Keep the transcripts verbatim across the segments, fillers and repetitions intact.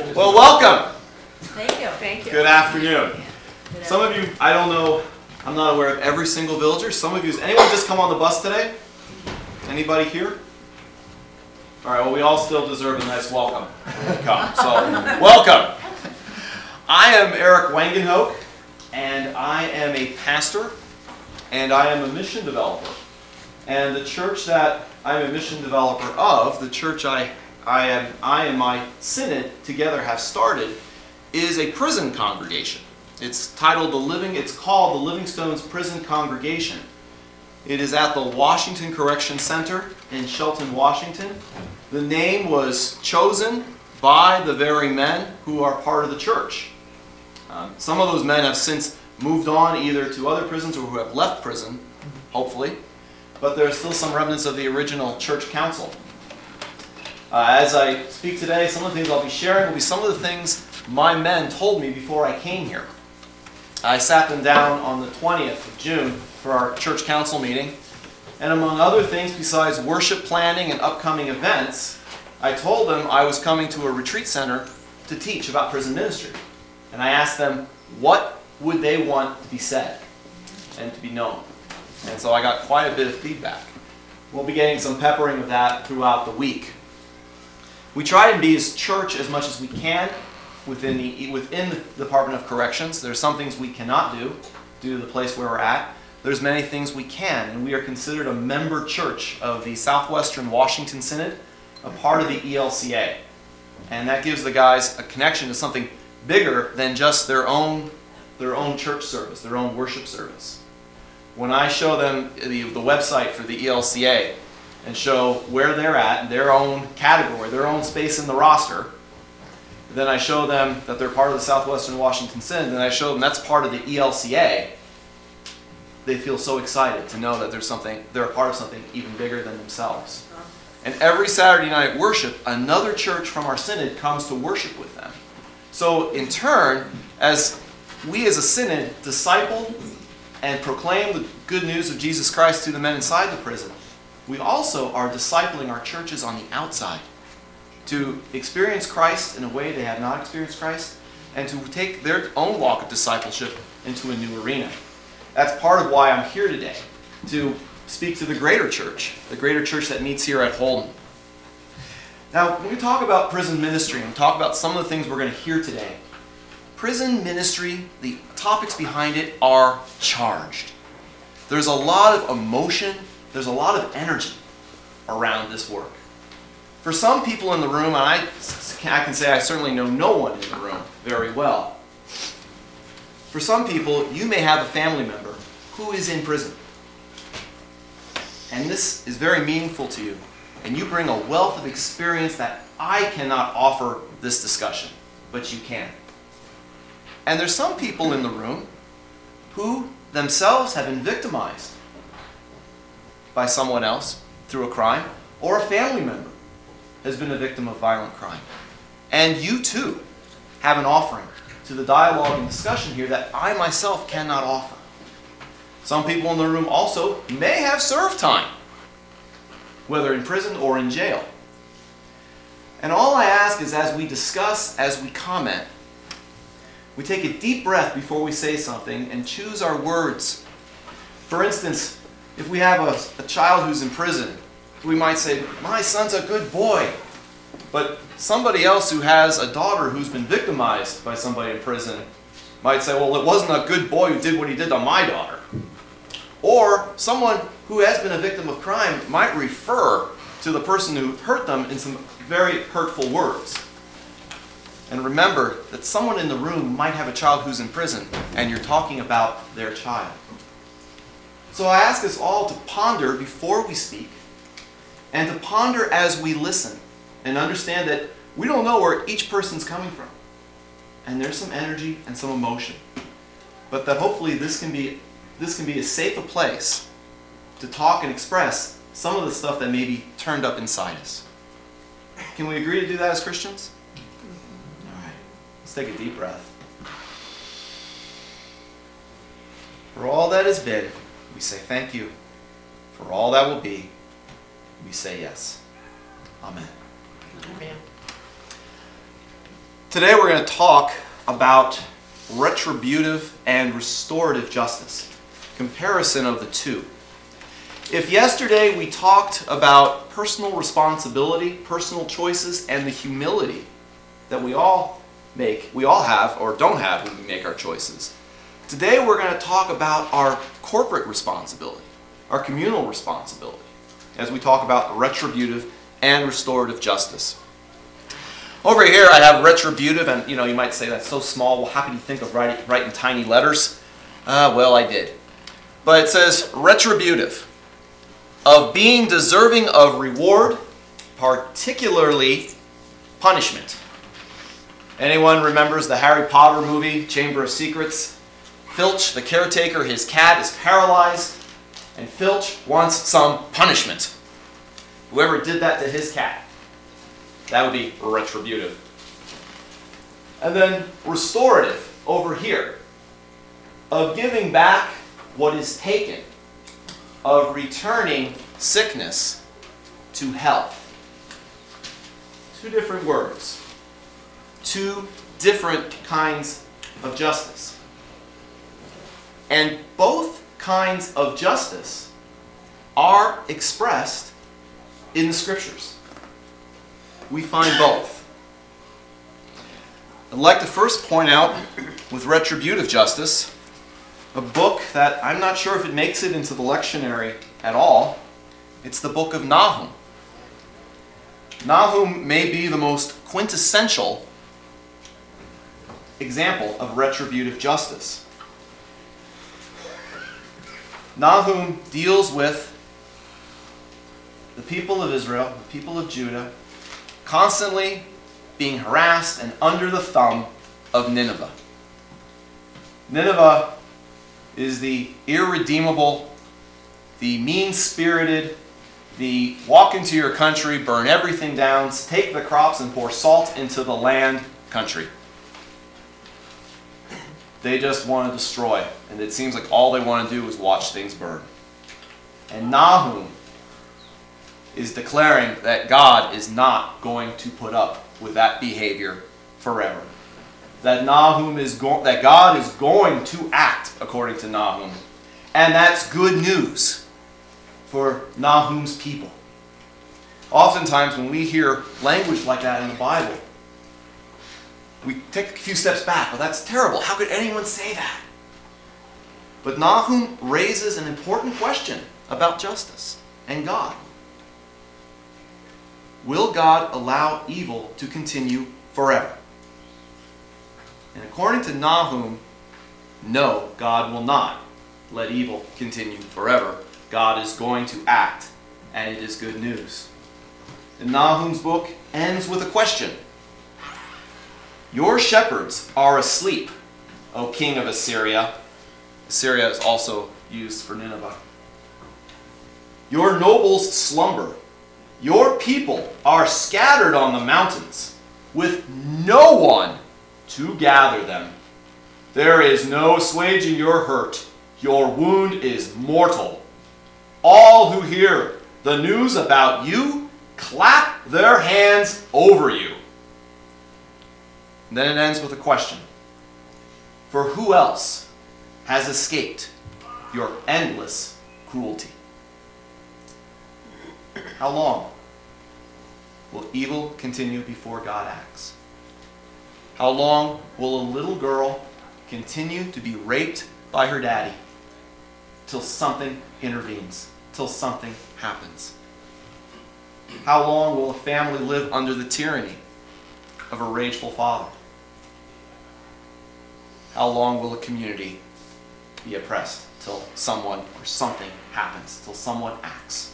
Well, welcome. Thank you. Thank you. Good afternoon. Good Some of you, I don't know, I'm not aware of every single villager. Some of you, has anyone just come on the bus today? Anybody here? All right, well, we all still deserve a nice welcome when we come. So, welcome. I am Eric Wangenhoek, and I am a pastor, and I am a mission developer. And the church that I'm a mission developer of, the church I, I, am, I and my synod together have started, is a prison congregation. It's titled the Living, it's called the Livingstone's Prison Congregation. It is at the Washington Correction Center in Shelton, Washington. The name was chosen by the very men who are part of the church. Um, some of those men have since moved on either to other prisons or who have left prison, hopefully. But there are still some remnants of the original church council. Uh, as I speak today, some of the things I'll be sharing will be some of the things my men told me before I came here. I sat them down on the twentieth of June for our church council meeting, and among other things besides worship planning and upcoming events, I told them I was coming to a retreat center to teach about prison ministry. And I asked them, what would they want to be said and to be known? And so I got quite a bit of feedback. We'll be getting some peppering of that throughout the week. We try to be as church as much as we can within the, within the Department of Corrections. There's some things we cannot do due to the place where we're at. There's many things we can, and we are considered a member church of the Southwestern Washington Synod, a part of the E L C A. And that gives the guys a connection to something bigger than just their own, their own church service, their own worship service. When I show them the, the website for the E L C A and show where they're at, their own category, their own space in the roster, then I show them that they're part of the Southwestern Washington Synod, and I show them that's part of the E L C A, they feel so excited to know that there's something, they're a part of something even bigger than themselves. And every Saturday night at worship, another church from our synod comes to worship with them. So in turn, as we as a synod disciple and proclaim the good news of Jesus Christ to the men inside the prison, we also are discipling our churches on the outside to experience Christ in a way they have not experienced Christ, and to take their own walk of discipleship into a new arena. That's part of why I'm here today, to speak to the greater church, the greater church that meets here at Holden. Now, when we talk about prison ministry and talk about some of the things we're going to hear today, prison ministry, the topics behind it are charged. There's a lot of emotion, there's a lot of energy around this work. For some people in the room, and I, I can say I certainly know no one in the room very well. For some people, you may have a family member who is in prison. And this is very meaningful to you. And you bring a wealth of experience that I cannot offer this discussion, but you can. And there's some people in the room who themselves have been victimized by someone else through a crime, or a family member has been a victim of violent crime. And you too have an offering to the dialogue and discussion here that I myself cannot offer. Some people in the room also may have served time, whether in prison or in jail. And all I ask is, as we discuss, as we comment, we take a deep breath before we say something and choose our words. For instance, if we have a, a child who's in prison, we might say, my son's a good boy. But somebody else who has a daughter who's been victimized by somebody in prison might say, well, it wasn't a good boy who did what he did to my daughter. Or someone who has been a victim of crime might refer to the person who hurt them in some very hurtful words. And remember that someone in the room might have a child who's in prison, and you're talking about their child. So I ask us all to ponder before we speak, and to ponder as we listen, and understand that we don't know where each person's coming from. And there's some energy and some emotion. But that hopefully this can be, this can be as safe a place to talk and express some of the stuff that may be turned up inside us. Can we agree to do that as Christians? All right, let's take a deep breath. For all that has been, we say thank you. For all that will be, we say yes. Amen. Amen. Today we're going to talk about retributive and restorative justice, comparison of the two. If yesterday we talked about personal responsibility, personal choices, and the humility that we all make, we all have or don't have when we make our choices, today we're going to talk about our corporate responsibility, our communal responsibility, as we talk about retributive and restorative justice. Over here I have retributive, and you know, you might say that's so small, well how can you think of writing, writing tiny letters? Uh, well, I did. But it says retributive, of being deserving of reward, particularly punishment. Anyone remembers the Harry Potter movie, Chamber of Secrets? Filch, the caretaker, his cat is paralyzed, and Filch wants some punishment. Whoever did that to his cat, that would be retributive. And then restorative over here, of giving back what is taken, of returning sickness to health. Two different words, two different kinds of justice. And both kinds of justice are expressed in the Scriptures. We find both. I'd like to first point out, with retributive justice, a book that I'm not sure if it makes it into the lectionary at all. It's the book of Nahum. Nahum may be the most quintessential example of retributive justice. Nahum deals with the people of Israel, the people of Judah, constantly being harassed and under the thumb of Nineveh. Nineveh is the irredeemable, the mean-spirited, the walk into your country, burn everything down, take the crops and pour salt into the land country. They just want to destroy, and it seems like all they want to do is watch things burn. And Nahum is declaring that God is not going to put up with that behavior forever. That Nahum is go- that God is going to act according to Nahum. And that's good news for Nahum's people. Oftentimes when we hear language like that in the Bible, we take a few steps back. Well, that's terrible. How could anyone say that? But Nahum raises an important question about justice and God. Will God allow evil to continue forever? And according to Nahum, no, God will not let evil continue forever. God is going to act, and it is good news. And Nahum's book ends with a question. Your shepherds are asleep, O king of Assyria. Assyria is also used for Nineveh. Your nobles slumber. Your people are scattered on the mountains, with no one to gather them. There is no assuaging your hurt. Your wound is mortal. All who hear the news about you clap their hands over you. And then it ends with a question. For who else has escaped your endless cruelty? How long will evil continue before God acts? How long will a little girl continue to be raped by her daddy till something intervenes, till something happens? How long will a family live under the tyranny of a rageful father? How long will a community be oppressed till someone or something happens, till someone acts?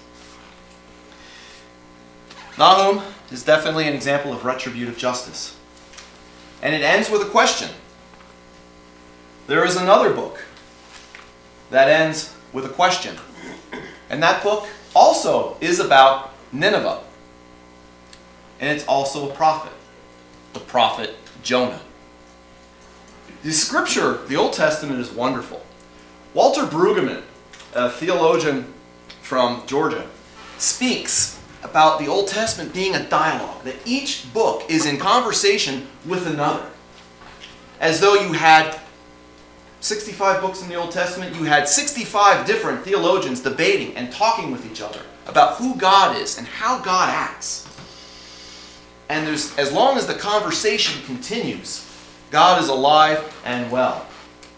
Nahum is definitely an example of retributive justice. And it ends with a question. There is another book that ends with a question. And that book also is about Nineveh. And it's also a prophet, the prophet Jonah. The scripture, the Old Testament, is wonderful. Walter Brueggemann, a theologian from Georgia, speaks about the Old Testament being a dialogue, that each book is in conversation with another. As though you had sixty-five books in the Old Testament, you had sixty-five different theologians debating and talking with each other about who God is and how God acts. And there's, as long as the conversation continues, God is alive and well.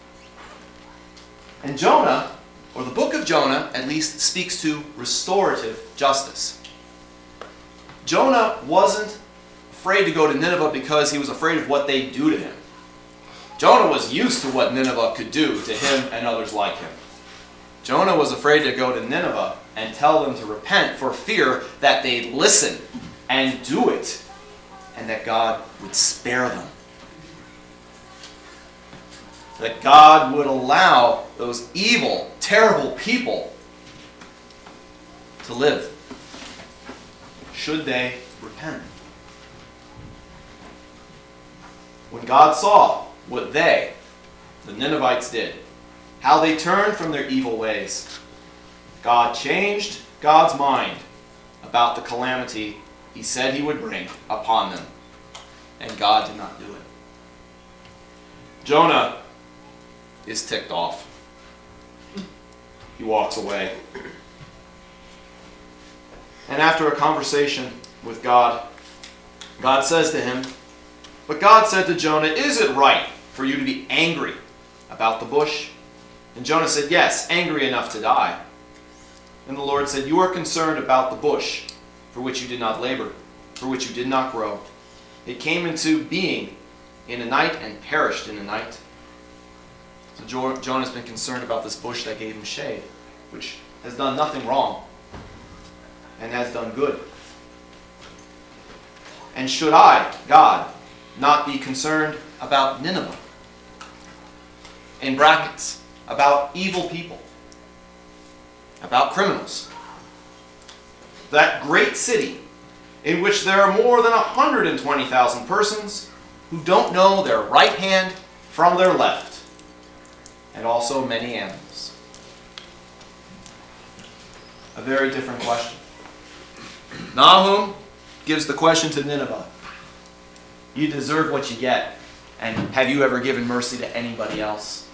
And Jonah, or the book of Jonah, at least speaks to restorative justice. Jonah wasn't afraid to go to Nineveh because he was afraid of what they'd do to him. Jonah was used to what Nineveh could do to him and others like him. Jonah was afraid to go to Nineveh and tell them to repent for fear that they'd listen and do it, and that God would spare them. That God would allow those evil, terrible people to live, should they repent. When God saw what they, the Ninevites, did, how they turned from their evil ways, God changed God's mind about the calamity he said he would bring upon them. And God did not do it. Jonah is ticked off. He walks away. And after a conversation with God, God says to him, "But God said to Jonah, is it right for you to be angry about the bush?" And Jonah said, "Yes, angry enough to die." And the Lord said, "You are concerned about the bush, for which you did not labor, for which you did not grow. It came into being in a night and perished in a night." So jo- Jonah's been concerned about this bush that gave him shade, which has done nothing wrong and has done good. And should I, God, not be concerned about Nineveh? In brackets, about evil people, about criminals. That great city in which there are more than one hundred twenty thousand persons who don't know their right hand from their left, and also many animals. A very different question. Nahum gives the question to Nineveh. You deserve what you get, and have you ever given mercy to anybody else?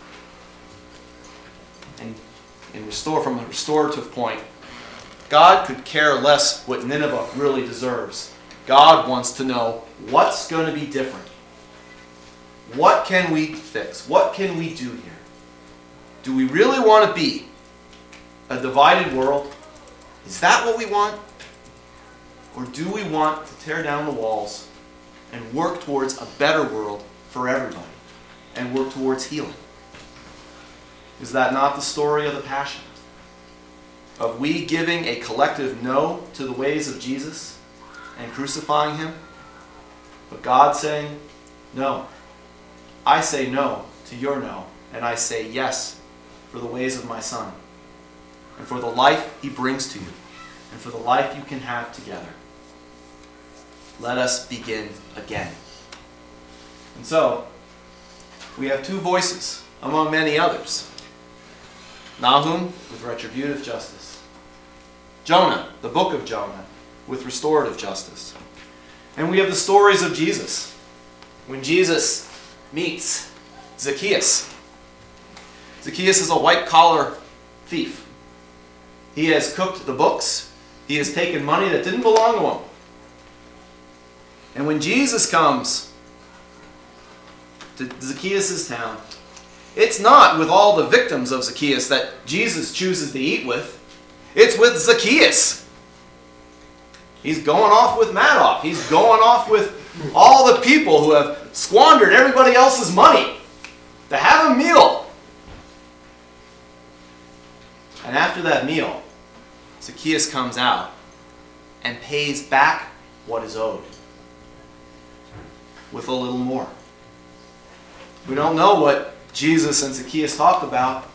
And in restore, from a restorative point, God could care less what Nineveh really deserves. God wants to know what's going to be different. What can we fix? What can we do here? Do we really want to be a divided world? Is that what we want? Or do we want to tear down the walls and work towards a better world for everybody and work towards healing? Is that not the story of the Passion? Of we giving a collective no to the ways of Jesus and crucifying him? But God saying, no. I say no to your no, and I say yes for the ways of my Son, and for the life he brings to you, and for the life you can have together. Let us begin again. And so, we have two voices among many others. Nahum with retributive justice. Jonah, the book of Jonah, with restorative justice. And we have the stories of Jesus. When Jesus meets Zacchaeus. Zacchaeus is a white-collar thief. He has cooked the books. He has taken money that didn't belong to him. And when Jesus comes to Zacchaeus' town, it's not with all the victims of Zacchaeus that Jesus chooses to eat with. It's with Zacchaeus. He's going off with Madoff. He's going off with all the people who have squandered everybody else's money to have a meal. And after that meal, Zacchaeus comes out and pays back what is owed with a little more. We don't know what Jesus and Zacchaeus talked about.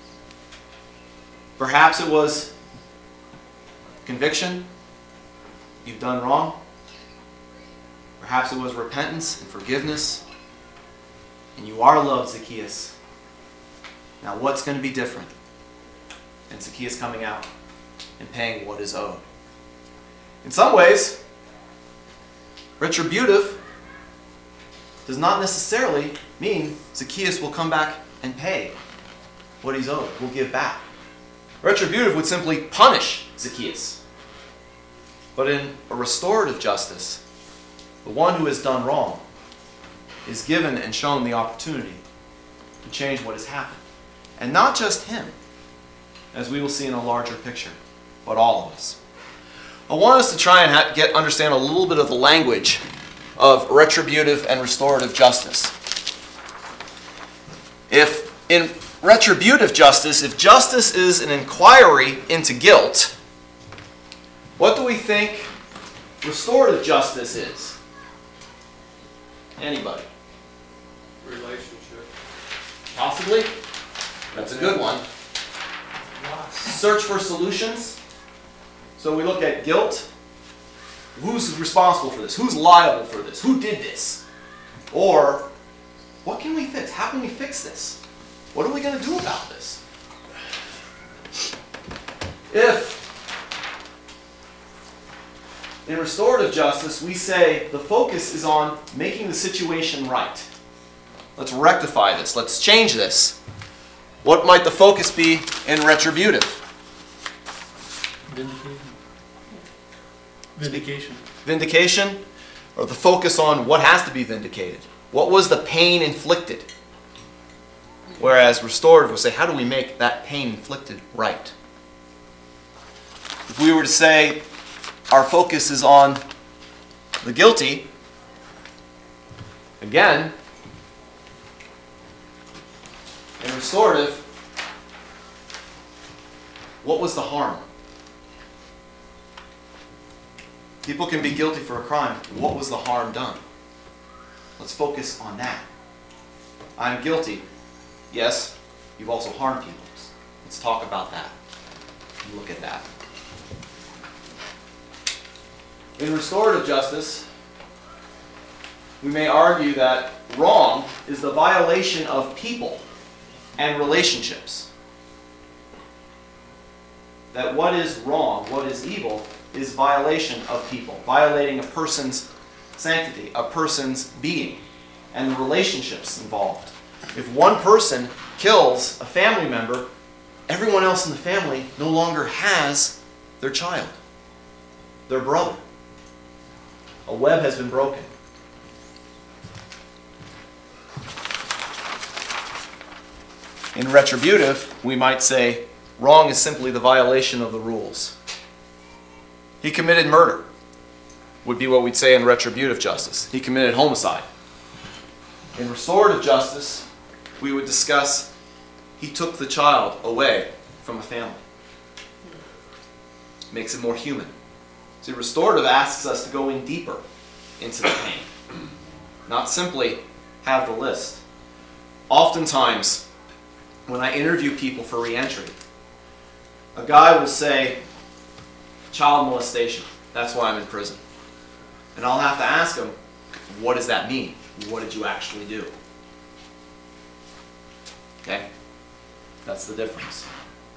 Perhaps it was conviction. You've done wrong. Perhaps it was repentance and forgiveness. And you are loved, Zacchaeus. Now what's going to be different? And Zacchaeus coming out and paying what is owed. In some ways, retributive does not necessarily mean Zacchaeus will come back and pay what he's owed, will give back. Retributive would simply punish Zacchaeus. But in a restorative justice, the one who has done wrong is given and shown the opportunity to change what has happened. And not just him, as we will see in a larger picture, but all of us. I want us to try and ha- get understand a little bit of the language of retributive and restorative justice. If in retributive justice, if justice is an inquiry into guilt, what do we think restorative justice is? Anybody? Relationship. Possibly? That's a good one. Search for solutions. So we look at guilt. Who's responsible for this? Who's liable for this? Who did this? Or, what can we fix? How can we fix this? What are we going to do about this? If, in restorative justice, we say the focus is on making the situation right. Let's rectify this. Let's change this. What might the focus be in retributive? Vindication. Vindication. Vindication, or the focus on what has to be vindicated. What was the pain inflicted? Whereas restorative will say, how do we make that pain inflicted right? If we were to say our focus is on the guilty, again, in restorative, what was the harm? People can be guilty for a crime. What was the harm done? Let's focus on that. I'm guilty. Yes, you've also harmed people. Let's talk about that. Look at that. In restorative justice, we may argue that wrong is the violation of people and relationships. That what is wrong, what is evil, is violation of people, violating a person's sanctity, a person's being, and the relationships involved. If one person kills a family member, everyone else in the family no longer has their child, their brother. A web has been broken. In retributive, we might say wrong is simply the violation of the rules. He committed murder, would be what we'd say in retributive justice. He committed homicide. In restorative justice, we would discuss he took the child away from a family. Makes it more human. See, restorative asks us to go in deeper into the pain, not simply have the list. Oftentimes, when I interview people for reentry, a guy will say, child molestation, that's why I'm in prison. And I'll have to ask him, what does that mean? What did you actually do? Okay? That's the difference.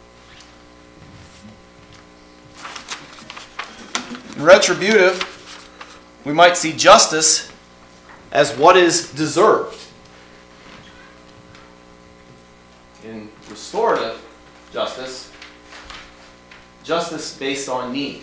In retributive, we might see justice as what is deserved. In restorative justice, justice based on need.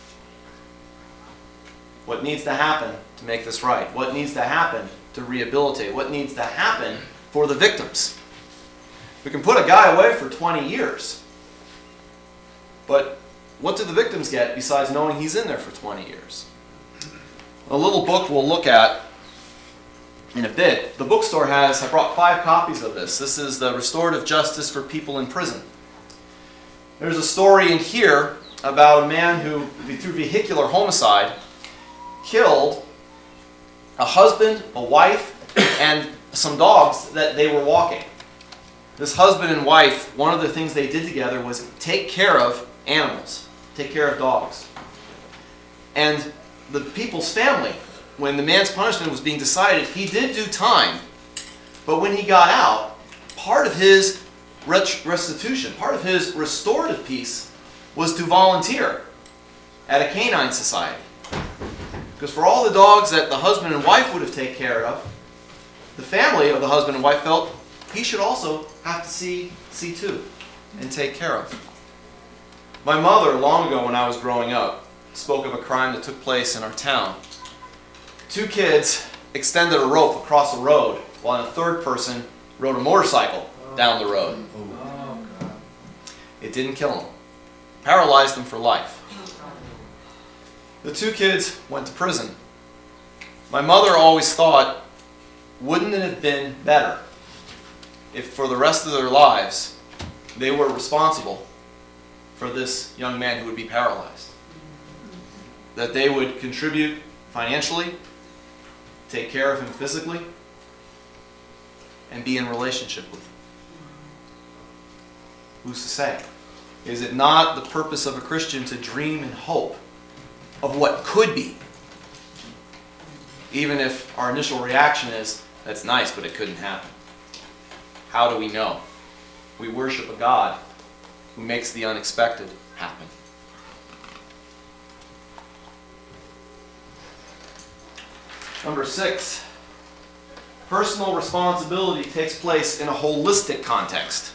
What needs to happen to make this right? What needs to happen to rehabilitate? What needs to happen for the victims? We can put a guy away for twenty years. But what do the victims get besides knowing he's in there for twenty years? A little book we'll look at in a bit. The bookstore has, I brought five copies of this. This is the Restorative Justice for People in Prison. There's a story in here about a man who, through vehicular homicide, killed a husband, a wife, and some dogs that they were walking. This husband and wife, one of the things they did together was take care of animals, take care of dogs. And the people's family, when the man's punishment was being decided, he did do time. But when he got out, part of his restitution, part of his restorative piece was to volunteer at a canine society. Because for all the dogs that the husband and wife would have taken care of, the family of the husband and wife felt he should also have to see, see to and take care of. My mother, long ago when I was growing up, spoke of a crime that took place in our town. Two kids extended a rope across a road while a third person rode a motorcycle down the road. It didn't kill them. Paralyzed them for life. The two kids went to prison. My mother always thought, wouldn't it have been better if for the rest of their lives they were responsible for this young man who would be paralyzed? That they would contribute financially, take care of him physically, and be in relationship with him. Who's to say? Is it not the purpose of a Christian to dream and hope of what could be? Even if our initial reaction is, that's nice, but it couldn't happen. How do we know? We worship a God who makes the unexpected happen. Number six, personal responsibility takes place in a holistic context.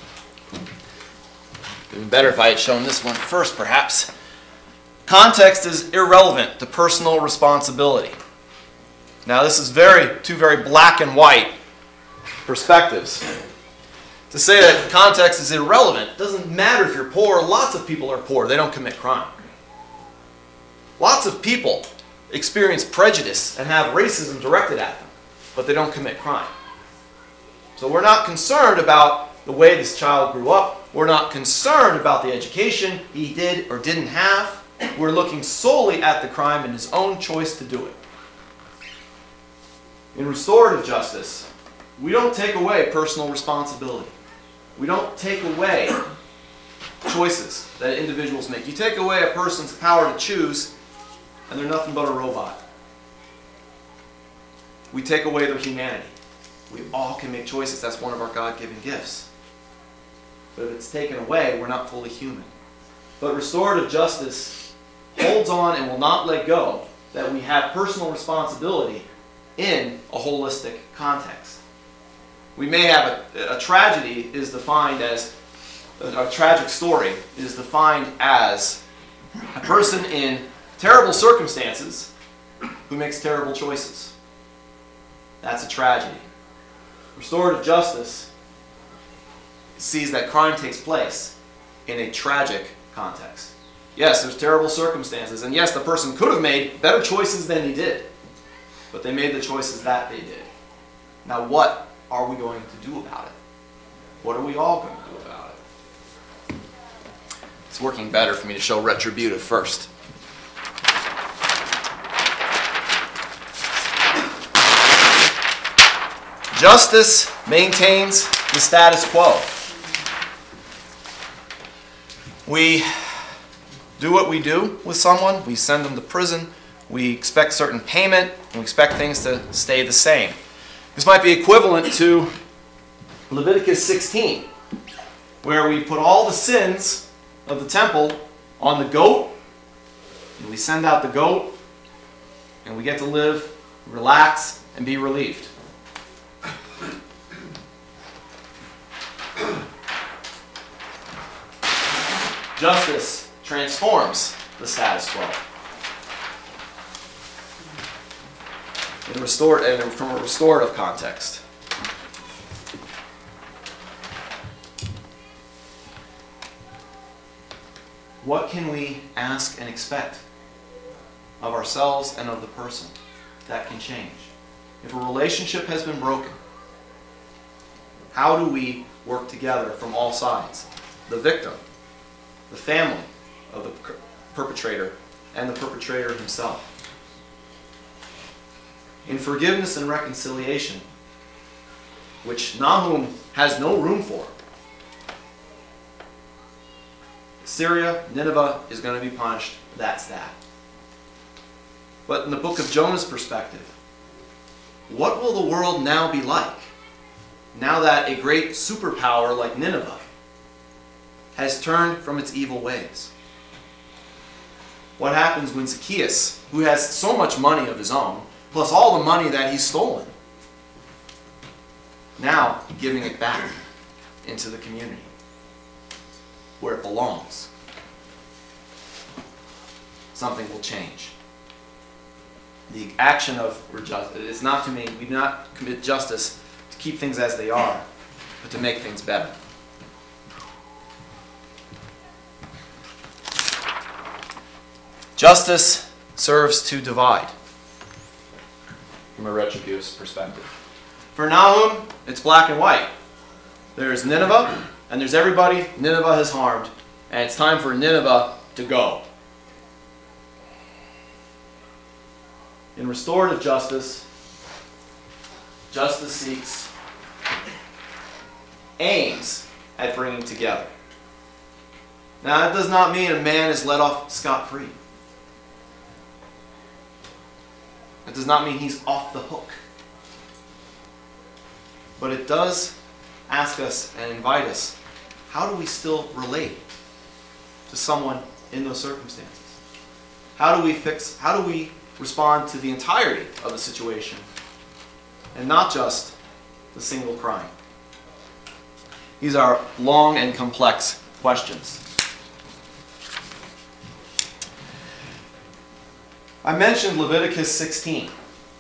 It would be better if I had shown this one first, perhaps. Context is irrelevant to personal responsibility. Now, this is very two very black and white perspectives. To say that context is irrelevant doesn't matter if you're poor. Lots of people are poor. They don't commit crime. Lots of people experience prejudice and have racism directed at them, but they don't commit crime. So we're not concerned about the way this child grew up. We're not concerned about the education he did or didn't have. We're looking solely at the crime and his own choice to do it. In restorative justice, we don't take away personal responsibility. We don't take away choices that individuals make. You take away a person's power to choose, and they're nothing but a robot. We take away their humanity. We all can make choices. That's one of our God-given gifts. But if it's taken away, we're not fully human. But restorative justice holds on and will not let go that we have personal responsibility in a holistic context. We may have a, a tragedy is defined as, a, a tragic story is defined as a person in terrible circumstances who makes terrible choices. That's a tragedy. Restorative justice sees that crime takes place in a tragic context. Yes, there's terrible circumstances, and yes, the person could have made better choices than he did, but they made the choices that they did. Now, what are we going to do about it? What are we all going to do about it? It's working better for me to show retributive first. Justice maintains the status quo. We do what we do with someone. We send them to prison. We expect certain payment. And we expect things to stay the same. This might be equivalent to Leviticus sixteen, where we put all the sins of the temple on the goat, and we send out the goat, and we get to live, relax, and be relieved. Justice transforms the status quo. In restored, and from a restorative context. What can we ask and expect of ourselves and of the person that can change? If a relationship has been broken, how do we work together from all sides? The victim, the family of the perpetrator, and the perpetrator himself. In forgiveness and reconciliation, which Nahum has no room for, Syria, Nineveh is going to be punished. That's that. But in the book of Jonah's perspective, what will the world now be like now that a great superpower like Nineveh has turned from its evil ways? what happens when Zacchaeus, who has so much money of his own, plus all the money that he's stolen, now giving it back into the community where it belongs. Something will change. The action of justice is not to mean we do not commit justice to keep things as they are, but to make things better. Justice serves to divide from a retributive perspective. For Nahum, it's black and white. There's Nineveh, and there's everybody Nineveh has harmed, and it's time for Nineveh to go. In restorative justice, justice seeks, aims at bringing together. Now, that does not mean a man is let off scot-free. It does not mean he's off the hook. But it does ask us and invite us, how do we still relate to someone in those circumstances? How do we fix, how do we respond to the entirety of the situation and not just the single crime? These are long and complex questions. I mentioned Leviticus sixteen.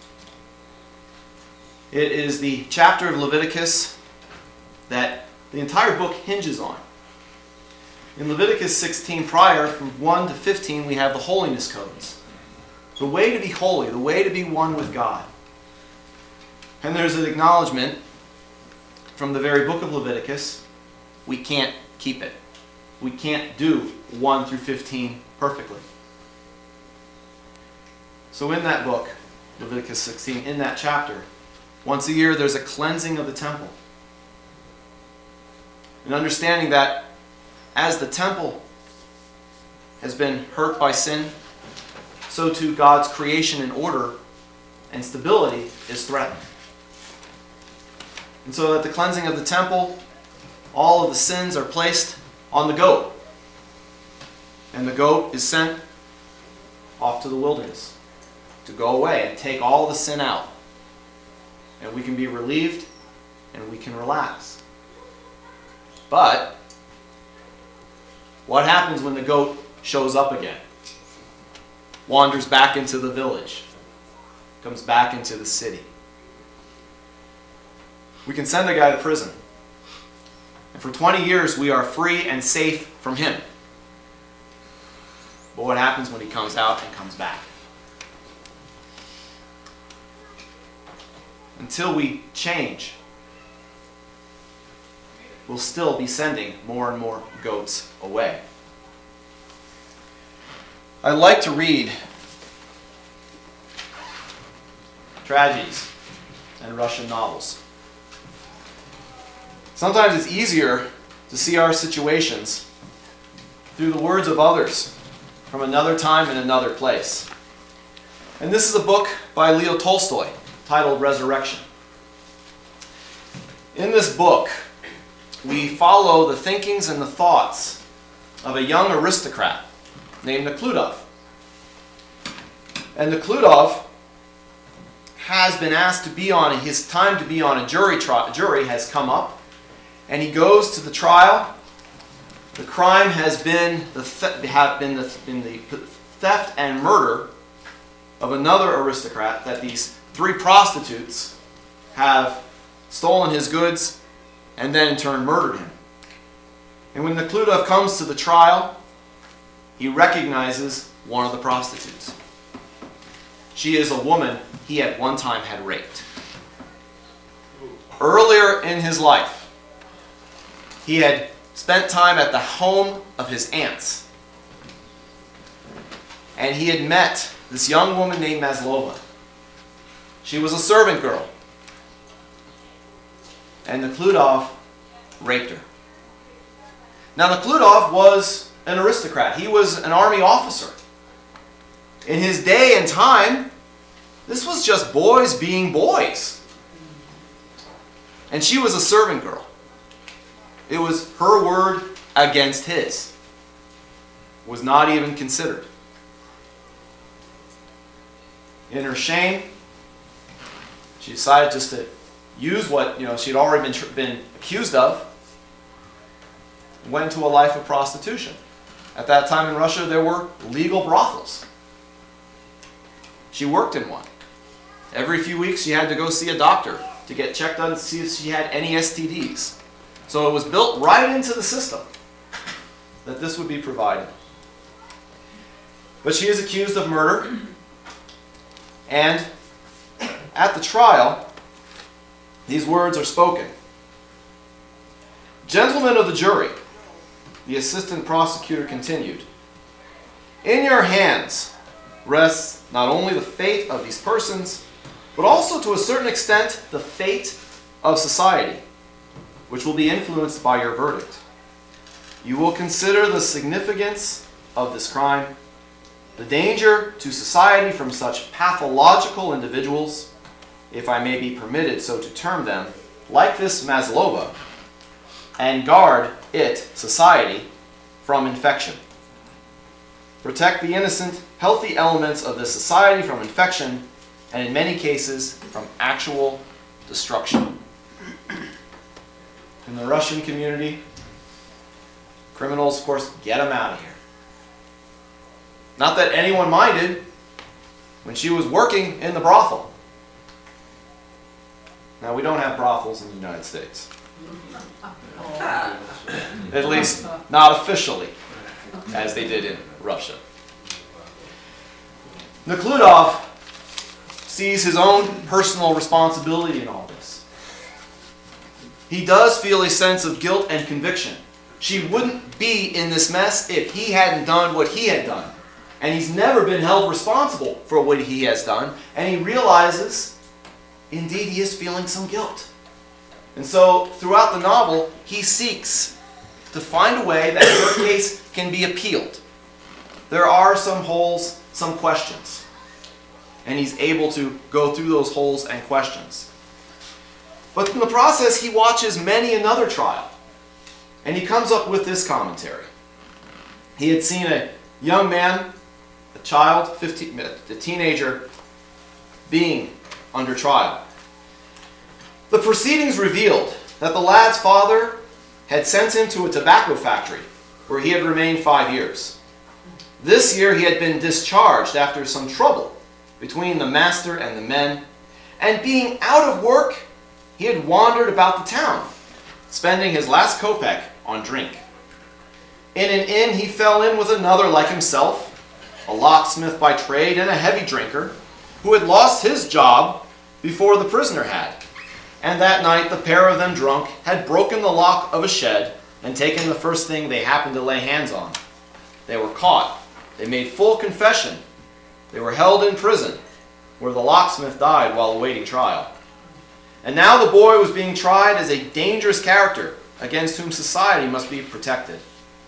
It is the chapter of Leviticus that the entire book hinges on. In Leviticus sixteen, prior, from one to fifteen, we have the holiness codes. The way to be holy, the way to be one with God. And there's an acknowledgement from the very book of Leviticus, we can't keep it. We can't do one through fifteen perfectly. So in that book, Leviticus sixteen, in that chapter, once a year there's a cleansing of the temple. And understanding that as the temple has been hurt by sin, so too God's creation and order and stability is threatened. And so at the cleansing of the temple, all of the sins are placed on the goat. And the goat is sent off to the wilderness to go away and take all the sin out. And we can be relieved and we can relax. But what happens when the goat shows up again? Wanders back into the village, comes back into the city. We can send a guy to prison. And for twenty years we are free and safe from him. But what happens when he comes out and comes back? Until we change, we'll still be sending more and more goats away. I like to read tragedies and Russian novels. Sometimes it's easier to see our situations through the words of others from another time and another place. And this is a book by Leo Tolstoy titled Resurrection. In this book, we follow the thinkings and the thoughts of a young aristocrat named Nekhludoff. And Nekhludoff has been asked to be on, his time to be on a jury, tri- jury has come up, and he goes to the trial. The crime has been the, th- have been the, been the theft and murder of another aristocrat, that these three prostitutes have stolen his goods and then in turn murdered him. And when Nekhludoff comes to the trial, he recognizes one of the prostitutes. She is a woman he at one time had raped. Earlier in his life, he had spent time at the home of his aunts. And he had met this young woman named Maslova. She was a servant girl. And Nekhludoff raped her. Now Nekhludoff was an aristocrat. He was an army officer. In his day and time, this was just boys being boys. And she was a servant girl. It was her word against his. Was not even considered. In her shame, she decided just to use what you know she'd already been, tr- been accused of, went into a life of prostitution. At that time in Russia, there were legal brothels. She worked in one. Every few weeks, she had to go see a doctor to get checked on to see if she had any S T Ds. So it was built right into the system that this would be provided. But she is accused of murder, and at the trial, these words are spoken. Gentlemen of the jury, the assistant prosecutor continued, in your hands rests not only the fate of these persons, but also to a certain extent the fate of society, which will be influenced by your verdict. You will consider the significance of this crime, the danger to society from such pathological individuals, if I may be permitted so to term them, like this Maslova, and guard it, society, from infection. Protect the innocent, healthy elements of this society from infection, and in many cases, from actual destruction. In the Russian community, criminals, of course, get them out of here. Not that anyone minded when she was working in the brothel. Now, we don't have brothels in the United States. At least, not officially, as they did in Russia. Nekhludoff sees his own personal responsibility in all this. He does feel a sense of guilt and conviction. She wouldn't be in this mess if he hadn't done what he had done. And he's never been held responsible for what he has done. And he realizes, indeed, he is feeling some guilt. And so, throughout the novel, he seeks to find a way that her case can be appealed. There are some holes, some questions. And he's able to go through those holes and questions. But in the process, he watches many another trial. And he comes up with this commentary. He had seen a young man, a child, fifteen, a teenager, being under trial. The proceedings revealed that the lad's father had sent him to a tobacco factory where he had remained five years. This year he had been discharged after some trouble between the master and the men, and being out of work, he had wandered about the town, spending his last kopeck on drink. In an inn he fell in with another like himself, a locksmith by trade and a heavy drinker, who had lost his job before the prisoner had. And that night the pair of them drunk had broken the lock of a shed and taken the first thing they happened to lay hands on. They were caught. They made full confession. They were held in prison, where the locksmith died while awaiting trial. And now the boy was being tried as a dangerous character against whom society must be protected.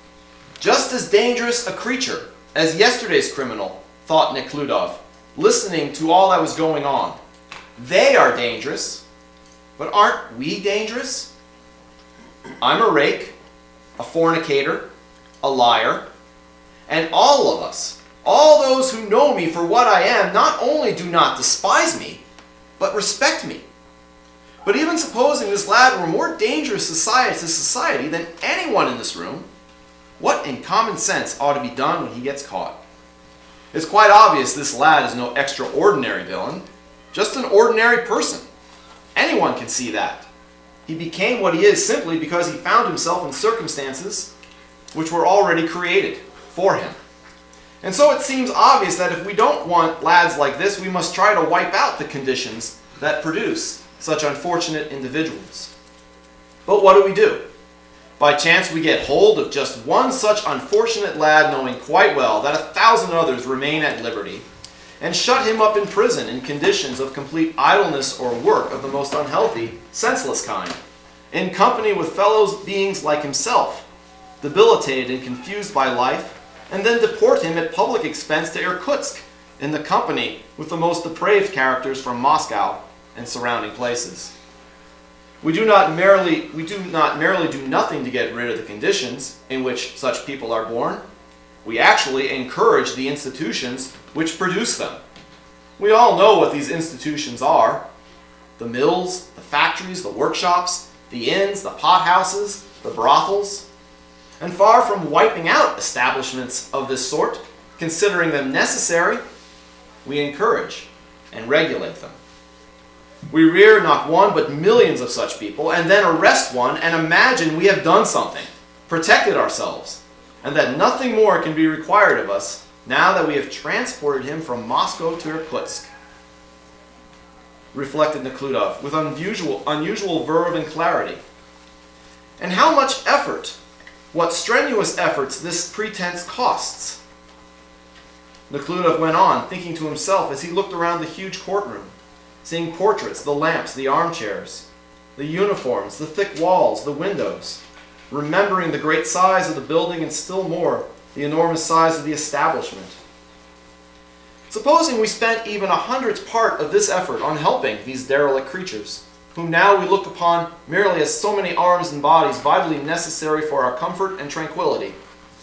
Just as dangerous a creature as yesterday's criminal, thought Nekhludoff, listening to all that was going on. They are dangerous, but aren't we dangerous? I'm a rake, a fornicator, a liar, and all of us, all those who know me for what I am, not only do not despise me, but respect me. But even supposing this lad were more dangerous society to society than anyone in this room, what in common sense ought to be done when he gets caught? It's quite obvious this lad is no extraordinary villain, just an ordinary person. Anyone can see that. He became what he is simply because he found himself in circumstances which were already created for him. And so it seems obvious that if we don't want lads like this, we must try to wipe out the conditions that produce such unfortunate individuals. But what do we do? By chance we get hold of just one such unfortunate lad, knowing quite well that a thousand others remain at liberty, and shut him up in prison in conditions of complete idleness or work of the most unhealthy, senseless kind, in company with fellow beings like himself, debilitated and confused by life, and then deport him at public expense to Irkutsk, in the company with the most depraved characters from Moscow and surrounding places. We do not merely we do not merely do nothing to get rid of the conditions in which such people are born. We actually encourage the institutions which produce them. We all know what these institutions are. The mills, the factories, the workshops, the inns, the pothouses, the brothels. And far from wiping out establishments of this sort, considering them necessary, we encourage and regulate them. We rear not one but millions of such people, and then arrest one and imagine we have done something, protected ourselves, and that nothing more can be required of us now that we have transported him from Moscow to Irkutsk. Reflected Nekhludoff with unusual, unusual verve and clarity. And how much effort, what strenuous efforts this pretense costs. Nekhludoff went on, thinking to himself as he looked around the huge courtroom, seeing portraits, the lamps, the armchairs, the uniforms, the thick walls, the windows, remembering the great size of the building and still more, the enormous size of the establishment. Supposing we spent even a hundredth part of this effort on helping these derelict creatures, whom now we look upon merely as so many arms and bodies vitally necessary for our comfort and tranquility.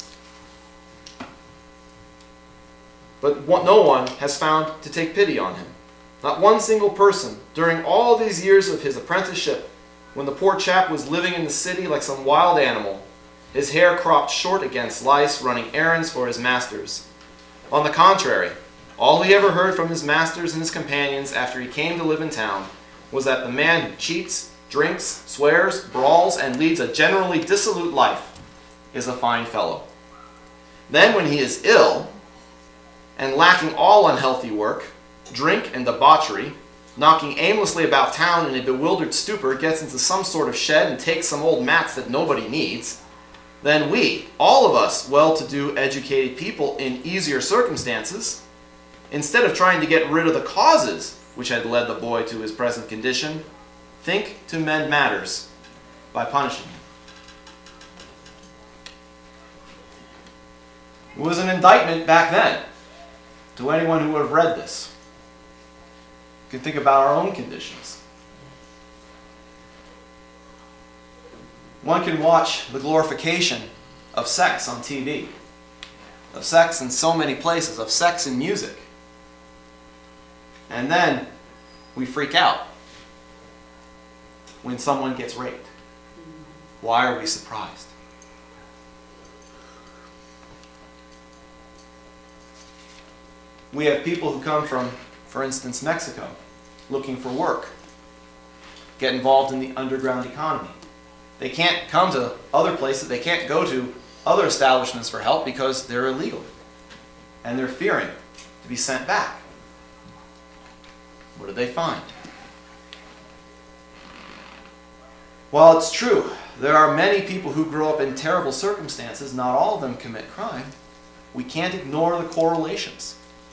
But no one has found to take pity on him. Not one single person, during all these years of his apprenticeship, when the poor chap was living in the city like some wild animal, his hair cropped short against lice, running errands for his masters. On the contrary, all he ever heard from his masters and his companions after he came to live in town was that the man who cheats, drinks, swears, brawls, and leads a generally dissolute life is a fine fellow. Then when he is ill, and lacking all unhealthy work, drink and debauchery, knocking aimlessly about town in a bewildered stupor, gets into some sort of shed and takes some old mats that nobody needs, then we, all of us well-to-do, educated people in easier circumstances, instead of trying to get rid of the causes which had led the boy to his present condition, think to mend matters by punishing him. It was an indictment back then to anyone who would have read this. You can think about our own conditions. One can watch the glorification of sex on T V, of sex in so many places, of sex in music. And then we freak out when someone gets raped. Why are we surprised? We have people who come from, for instance, Mexico, looking for work, get involved in the underground economy. They can't come to other places, they can't go to other establishments for help because they're illegal. And they're fearing to be sent back. What do they find? While it's true, there are many people who grow up in terrible circumstances, not all of them commit crime, we can't ignore the correlations.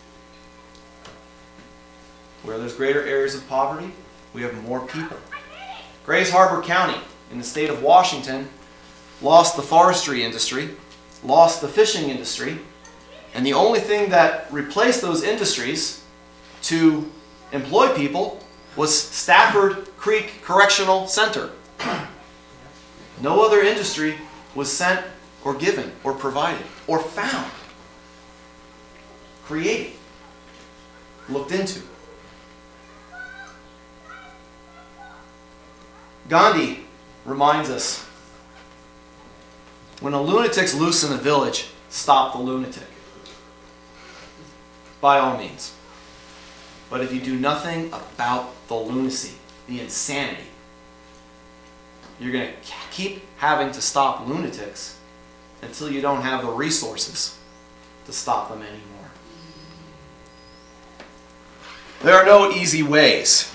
Where there's greater areas of poverty, we have more people. Grays Harbor County in the state of Washington lost the forestry industry, lost the fishing industry, and the only thing that replaced those industries to employ people was Stafford Creek Correctional Center. No other industry was sent or given or provided or found, created, looked into. Gandhi reminds us, when a lunatic's loose in a village, stop the lunatic. By all means. But if you do nothing about the lunacy, the insanity, you're going to keep having to stop lunatics until you don't have the resources to stop them anymore. There are no easy ways.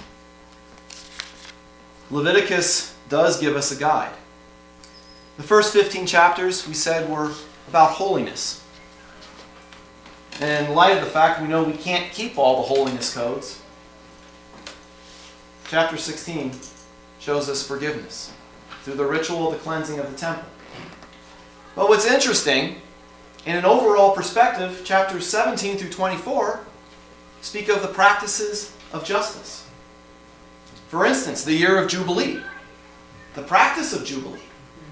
Leviticus does give us a guide. The first fifteen chapters, we said, were about holiness. And in light of the fact we know we can't keep all the holiness codes, chapter sixteen shows us forgiveness through the ritual of the cleansing of the temple. But what's interesting, in an overall perspective, chapters seventeen through twenty-four speak of the practices of justice. For instance, the year of Jubilee, the practice of Jubilee.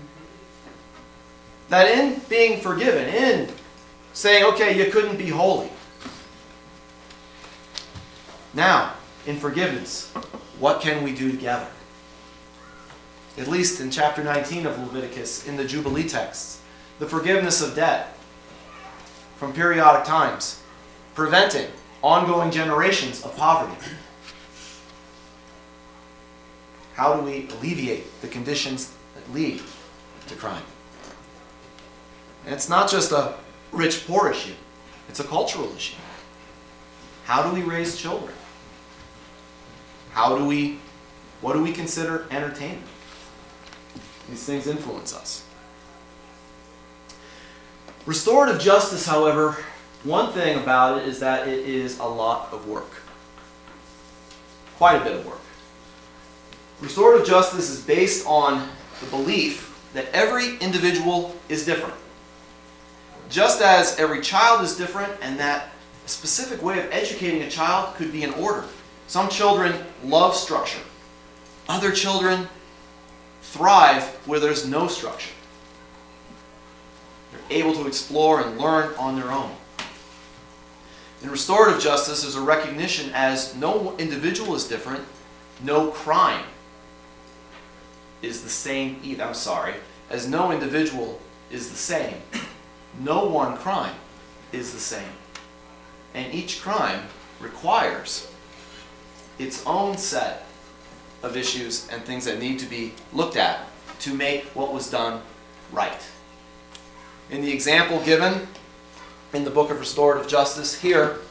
That in being forgiven, in saying, okay, you couldn't be holy, Now, in forgiveness, what can we do together? At least in chapter nineteen of Leviticus, in the Jubilee texts, the forgiveness of debt from periodic times, preventing ongoing generations of poverty. How do we alleviate the conditions that lead to crime? And it's not just a rich-poor issue. It's a cultural issue. How do we raise children? How do we, what do we consider entertainment? These things influence us. Restorative justice, however, one thing about it is that it is a lot of work. Quite a bit of work. Restorative justice is based on the belief that every individual is different. Just as every child is different, and that a specific way of educating a child could be in order. Some children love structure. Other children thrive where there's no structure. They're able to explore and learn on their own. In restorative justice, there's a recognition as no individual is different, no crime is the same either. I'm sorry, as no individual is the same, no one crime is the same. And each crime requires its own set of issues and things that need to be looked at to make what was done right. In the example given in the book of restorative justice here,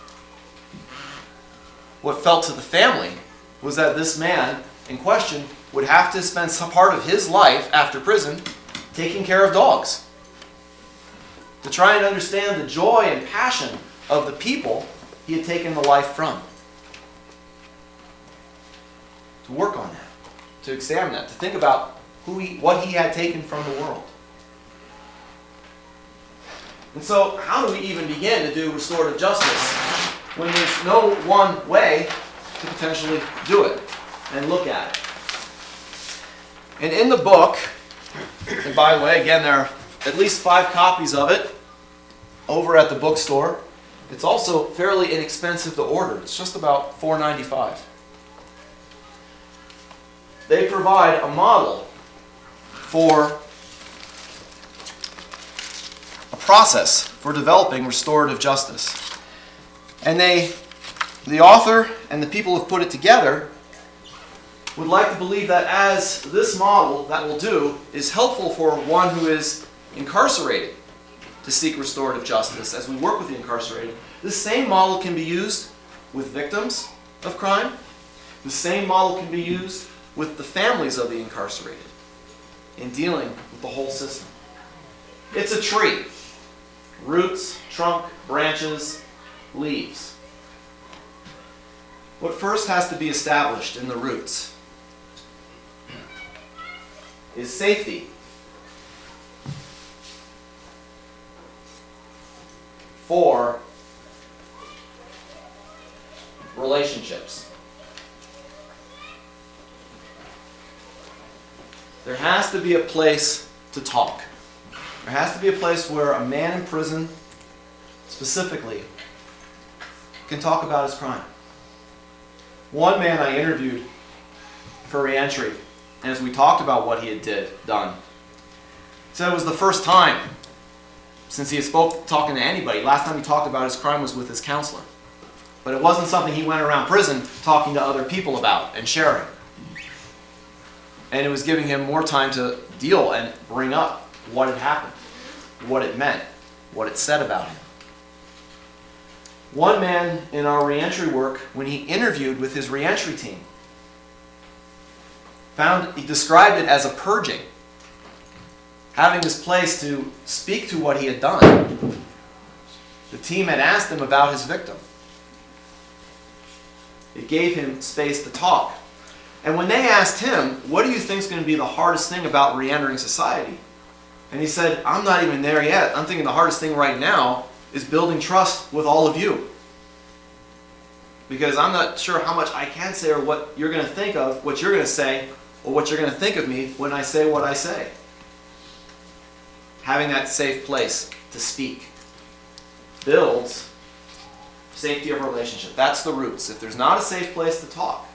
what fell to the family was that this man in question would have to spend some part of his life after prison taking care of dogs. To try and understand the joy and passion of the people he had taken the life from. To work on that, to examine that, to think about who he, what he had taken from the world. And so, how do we even begin to do restorative justice when there's no one way to potentially do it and look at it? And in the book, and by the way, again, there are at least five copies of it over at the bookstore. It's also fairly inexpensive to order. It's just about four dollars and ninety-five cents. They provide a model for a process for developing restorative justice. And they, the author and the people who put it together would like to believe that as this model that will do is helpful for one who is incarcerated to seek restorative justice as we work with the incarcerated, this same model can be used with victims of crime. The same model can be used with the families of the incarcerated in dealing with the whole system. It's a tree. Roots, trunk, branches, leaves. What first has to be established in the roots is safety. For relationships. There has to be a place to talk. There has to be a place where a man in prison, specifically, can talk about his crime. One man I interviewed for reentry, and as we talked about what he had did, done, said it was the first time since he had spoke talking to anybody. Last time he talked about his crime was with his counselor. But it wasn't something he went around prison talking to other people about and sharing. And it was giving him more time to deal and bring up what had happened, what it meant, what it said about him. One man in our reentry work, when he interviewed with his reentry team, found he described it as a purging. Having this place to speak to what he had done. The team had asked him about his victim. It gave him space to talk. And when they asked him, what do you think is going to be the hardest thing about re-entering society? And he said, I'm not even there yet. I'm thinking the hardest thing right now is building trust with all of you. Because I'm not sure how much I can say or what you're going to think of, what you're going to say, or what you're going to think of me when I say what I say. Having that safe place to speak builds Safety of relationship. That's the roots. If there's not a safe place to talk,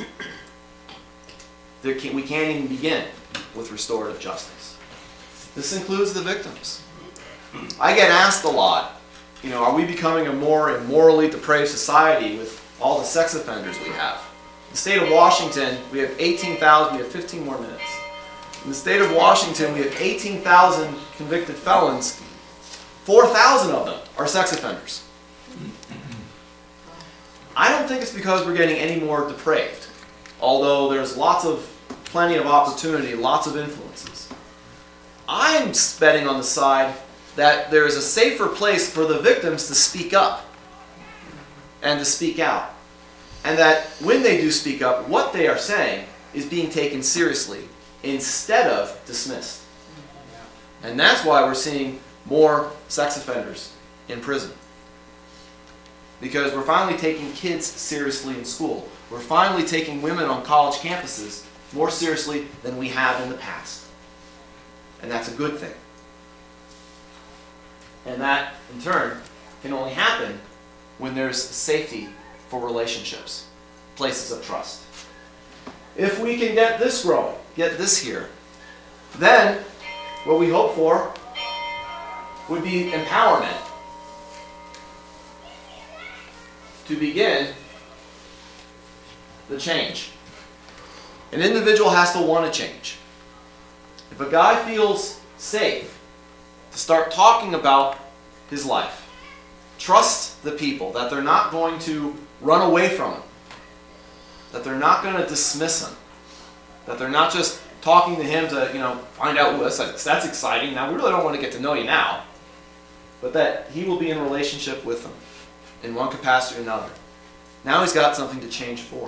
there can, we can't even begin with restorative justice. This includes the victims. I get asked a lot, you know, are we becoming a more immorally depraved society with all the sex offenders we have? In the state of Washington, we have eighteen thousand, we have fifteen more minutes. In the state of Washington, we have eighteen thousand convicted felons. four thousand of them are sex offenders. I don't think it's because we're getting any more depraved, although there's lots of, plenty of opportunity, lots of influences. I'm betting on the side that there is a safer place for the victims to speak up and to speak out. And that when they do speak up, what they are saying is being taken seriously instead of dismissed. And that's why we're seeing more sex offenders in prison. Because we're finally taking kids seriously in school. We're finally taking women on college campuses more seriously than we have in the past. And that's a good thing. And that, in turn, can only happen when there's safety for relationships, places of trust. If we can get this growing, get this here, then what we hope for would be empowerment to begin the change. An individual has to want to change. If a guy feels safe to start talking about his life, trust the people, that they're not going to run away from him, that they're not going to dismiss him, that they're not just talking to him to, you know, find out, well, that's, that's exciting, now we really don't want to get to know you now, but that he will be in relationship with them in one capacity or another. Now he's got something to change for.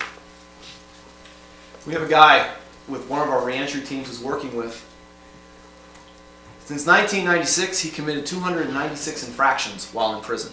We have a guy with one of our reentry teams who's working with. Since nineteen ninety-six, he committed two hundred ninety-six infractions while in prison.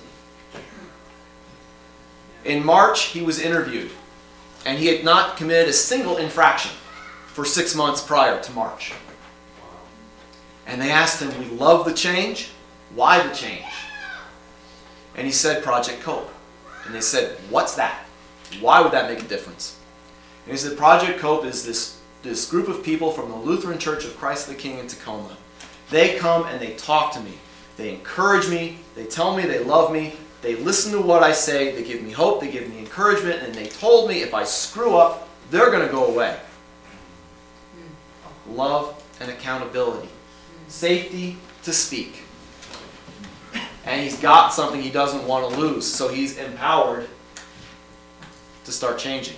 In March, he was interviewed, and he had not committed a single infraction for six months prior to March. And they asked him, we love the change. Why the change? And he said, Project COPE. And they said, what's that? Why would that make a difference? And he said, Project COPE is this, this group of people from the Lutheran Church of Christ the King in Tacoma. They come and they talk to me. They encourage me. They tell me they love me. They listen to what I say. They give me hope. They give me encouragement. And they told me if I screw up, they're going to go away. Love and accountability. Safety to speak. And he's got something he doesn't want to lose, so he's empowered to start changing.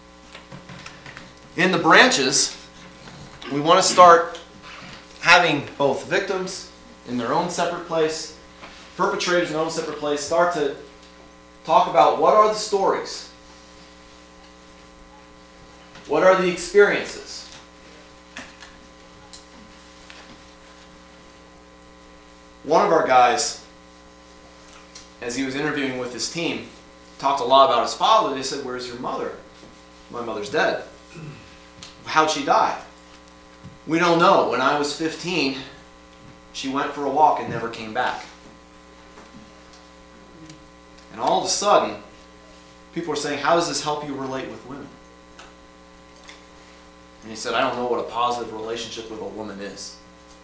In the branches, we want to start having both victims in their own separate place, perpetrators in their own separate place, start to talk about what are the stories, what are the experiences. One of our guys, as he was interviewing with his team, talked a lot about his father. They said, where's your mother? My mother's dead. How'd she die? We don't know. When I was fifteen, she went for a walk and never came back. And all of a sudden, people are saying, how does this help you relate with women? And he said, I don't know what a positive relationship with a woman is.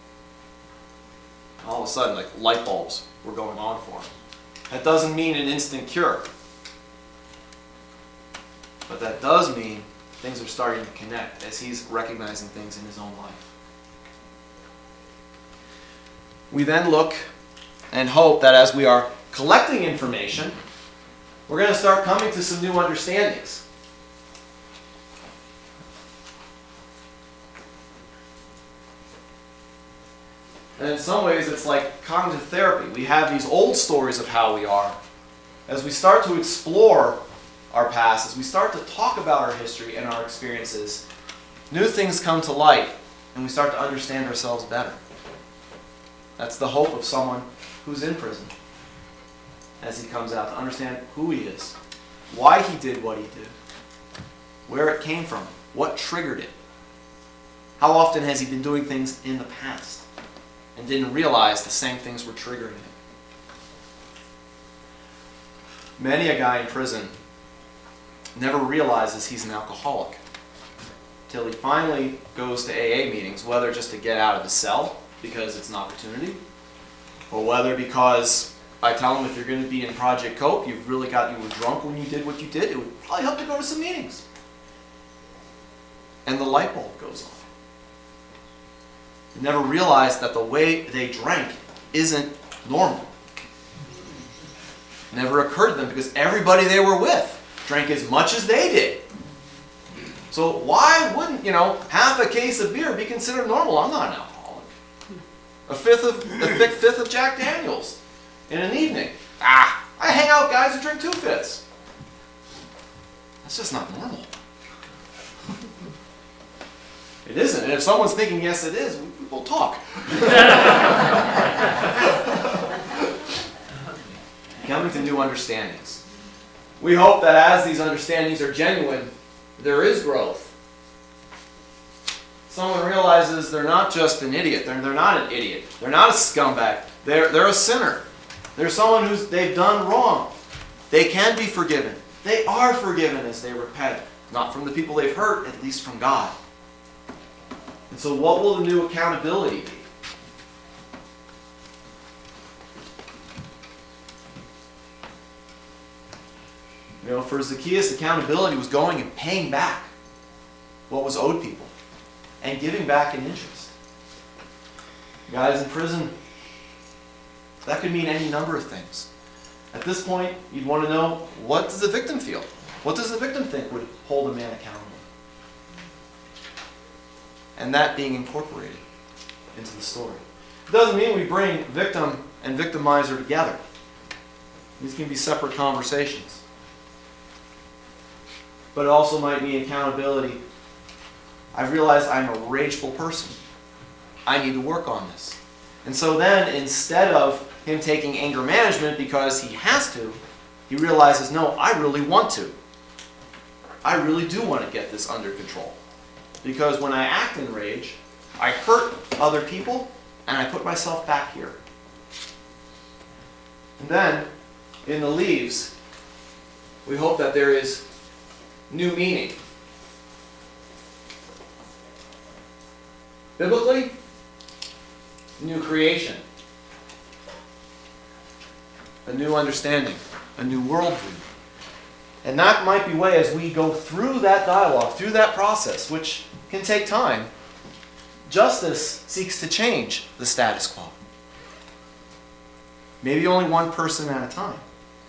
All of a sudden, like light bulbs were going on for him. That doesn't mean an instant cure. But that does mean things are starting to connect as he's recognizing things in his own life. We then look and hope that as we are collecting information, we're going to start coming to some new understandings. And in some ways, it's like cognitive therapy. We have these old stories of how we are. As we start to explore our past, as we start to talk about our history and our experiences, new things come to light, and we start to understand ourselves better. That's the hope of someone who's in prison as he comes out, to understand who he is, why he did what he did, where it came from, what triggered it. How often has he been doing things in the past and didn't realize the same things were triggering it? Many a guy in prison never realizes he's an alcoholic till he finally goes to A A meetings, whether just to get out of the cell because it's an opportunity, or whether because I tell him if you're going to be in Project Cope, you've really got, you were drunk when you did what you did, it would probably help to go to some meetings. And the light bulb goes on. They never realized that the way they drank isn't normal. Never occurred to them because everybody they were with drank as much as they did. So why wouldn't, you know, half a case of beer be considered normal? I'm not an alcoholic. A fifth of a thick fifth of Jack Daniels in an evening. Ah, I hang out with guys who drink two fifths. That's just not normal. It isn't. And if someone's thinking yes it is, we will talk. Coming to new understandings. We hope that as these understandings are genuine, there is growth. Someone realizes they're not just an idiot. They're, they're not an idiot. They're not a scumbag. They're, they're a sinner. They're someone who's they've done wrong. They can be forgiven. They are forgiven as they repent. Not from the people they've hurt, at least from God. And so what will the new accountability be? You know, for Zacchaeus, accountability was going and paying back what was owed people and giving back in interest. Guys in prison, that could mean any number of things. At this point, you'd want to know, what does the victim feel? What does the victim think would hold a man accountable? And that being incorporated into the story. It doesn't mean we bring victim and victimizer together. These can be separate conversations. But it also might mean accountability. I've realized I'm a rageful person. I need to work on this. And so then, instead of him taking anger management because he has to, he realizes, no, I really want to. I really do want to get this under control. Because when I act in rage, I hurt other people and I put myself back here. And then, in the leaves, we hope that there is new meaning. Biblically, new creation. A new understanding. A new worldview. And that might be way as we go through that dialogue, through that process, which can take time. Justice seeks to change the status quo. Maybe only one person at a time.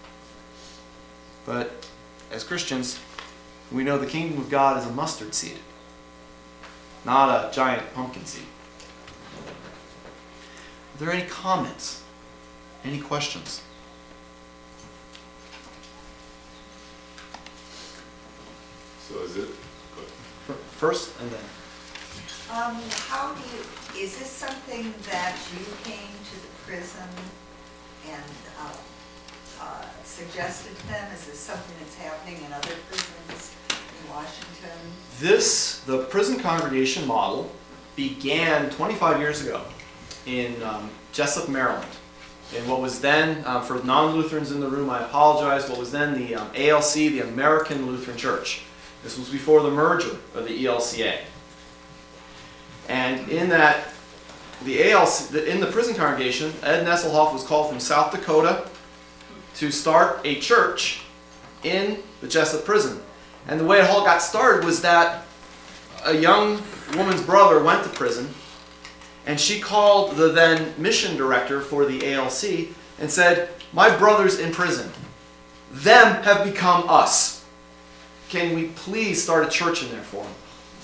But as Christians, we know the kingdom of God is a mustard seed, not a giant pumpkin seed. Are there any comments? Any questions? So is it? First and then. Um, how do you, is this something that you came to the prison and uh, uh, suggested to them? Is this something that's happening in other prisons in Washington? This, the prison congregation model, began twenty-five years ago in um, Jessup, Maryland. In what was then, um, for non-Lutherans in the room, I apologize, what was then the um, A L C, the American Lutheran Church. This was before the merger of the E L C A. And in that, the A L C, the, in the prison congregation, Ed Nesselhoff was called from South Dakota to start a church in the Jessup prison. And the way it all got started was that a young woman's brother went to prison, and she called the then mission director for the A L C and said, "My brother's in prison. Them have become us. Can we please start a church in there for him?"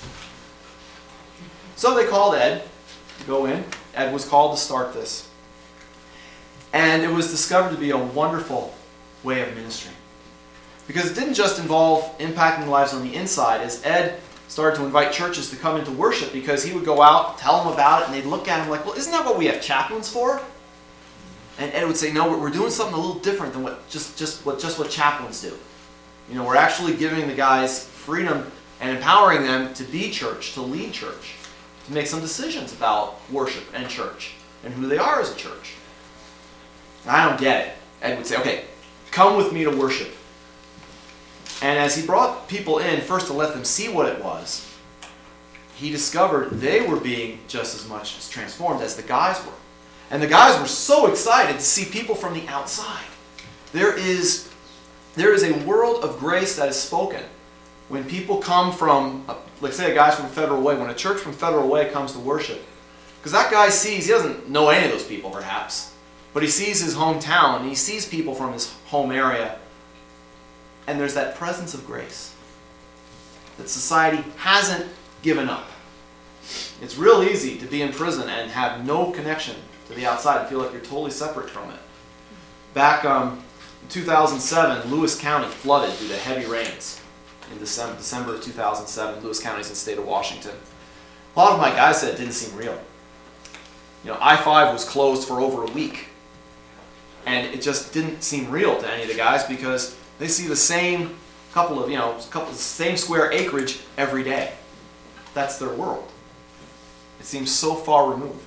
So they called Ed to go in. Ed was called to start this. And it was discovered to be a wonderful way of ministry. Because it didn't just involve impacting lives on the inside, as Ed started to invite churches to come into worship, because he would go out, tell them about it, and they'd look at him like, "Well, isn't that what we have chaplains for?" And Ed would say, "No, we're doing something a little different than what just, just, what, just what chaplains do. You know, we're actually giving the guys freedom and empowering them to be church, to lead church, to make some decisions about worship and church and who they are as a church." And I don't get it. Ed would say, "Okay, come with me to worship. And as he brought people in, first to let them see what it was, he discovered they were being just as much as transformed as the guys were. And the guys were so excited to see people from the outside. There is, there is a world of grace that is spoken when people come from, uh, like say a guy's from Federal Way, when a church from Federal Way comes to worship. Because that guy sees, he doesn't know any of those people perhaps, but he sees his hometown, and he sees people from his home area, and there's that presence of grace that society hasn't given up. It's real easy to be in prison and have no connection to the outside and feel like you're totally separate from it. Back um, in two thousand seven, Lewis County flooded due to heavy rains. In December, December of two thousand seven, Lewis County is in the state of Washington. A lot of my guys said it didn't seem real. You know, I five was closed for over a week. And it just didn't seem real to any of the guys because they see the same couple of, you know, couple same square acreage every day. That's their world. It seems so far removed.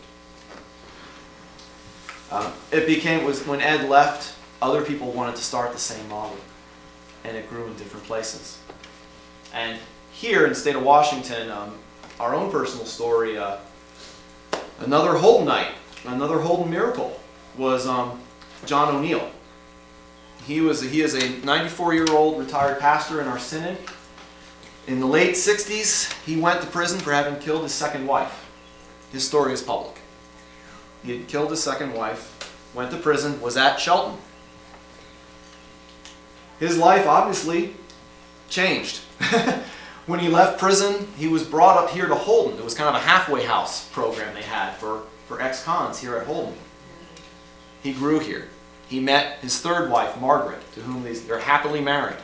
Um, it became, was when Ed left, other people wanted to start the same model. And it grew in different places. And here in the state of Washington, um, our own personal story, uh, another Holden night, another Holden miracle was um, John O'Neill. He was a, he is a ninety-four-year-old retired pastor in our synod. In the late sixties, he went to prison for having killed his second wife. His story is public. He had killed his second wife, went to prison, was at Shelton. His life obviously changed. When he left prison, he was brought up here to Holden. It was kind of a halfway house program they had for, for ex-cons here at Holden. He grew here. He met his third wife, Margaret, to whom they're happily married.